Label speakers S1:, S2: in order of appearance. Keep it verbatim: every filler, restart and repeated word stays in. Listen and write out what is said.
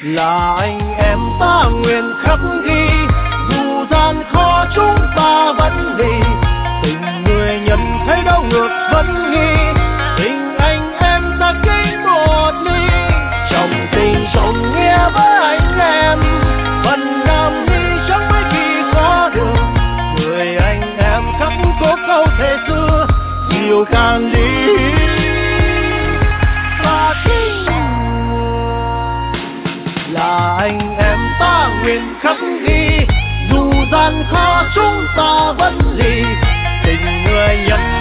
S1: là anh em ta nguyện khắc ghi, dù gian khó chúng ta vẫn đi. Tình người nhận thấy đau ngược vẫn nghi, tình anh em ta kính một ly. Trong tình trong nghĩa với anh em, phần nam đi chẳng mấy khi khó được. Người anh em khắc cố câu thề xưa, yêu càng đi và chính là anh em ta nguyện khắc ghi, dù gian khó chúng ta vẫn lì. Tình người nhận